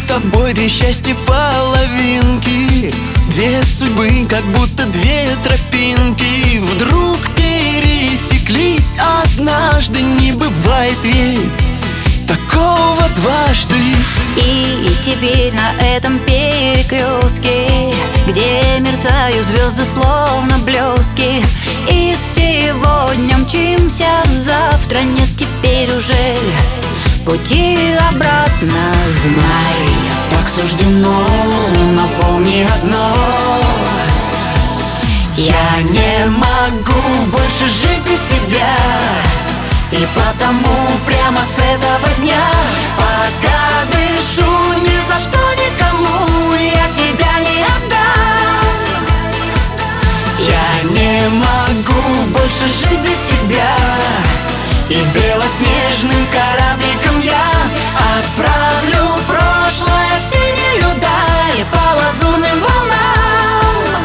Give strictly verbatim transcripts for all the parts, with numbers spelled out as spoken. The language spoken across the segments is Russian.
тобой две счастья половинки, две судьбы, как будто две тропинки, вдруг пересеклись однажды. Не бывает ведь такого дважды. И теперь на этом перекрестке, где мерцают звезды словно блестки, и сегодня мчимся в завтра, нет теперь уже пути обратно. Знай, так суждено, но помни одно: я не могу больше жить без тебя. И потому прямо с этого дня, пока дышу, ни за что никому я тебя не отдам. Я не могу больше жить без тебя. И белоснежным корабликом я отправлю прошлое в синюю даль по лазурным волнам.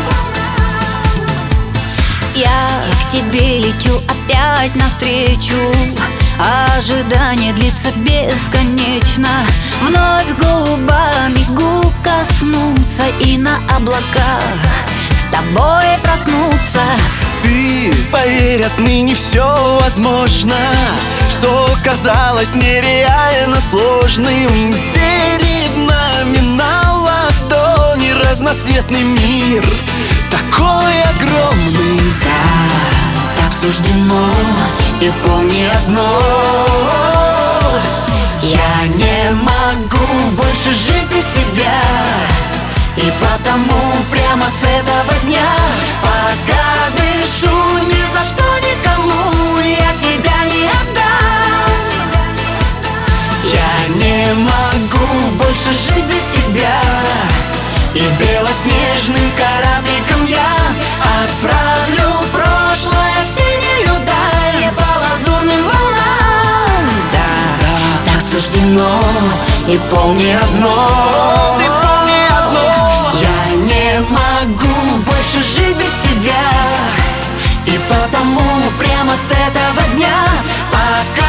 я к тебе лечу опять навстречу. Ожидание длится бесконечно. Вновь губами губ коснуться и на облаках с тобой проснуться. Ты, поверь, отныне все возможно, что казалось нереально сложным. Перед нами на ладони разноцветный мир, такой огромный. Да, так суждено, и помни одно: я не могу больше жить без тебя. И потому прямо с этого дня, пока дышу, ни за что никому я тебя не отдам. Я не могу больше жить без тебя. И белоснежным корабликом я отправлю прошлое в синюю даль по лазурным волнам. Да, да, так суждено, и помни одно: ты помни одно: я не могу больше жить без тебя. И потому прямо с этого дня, пока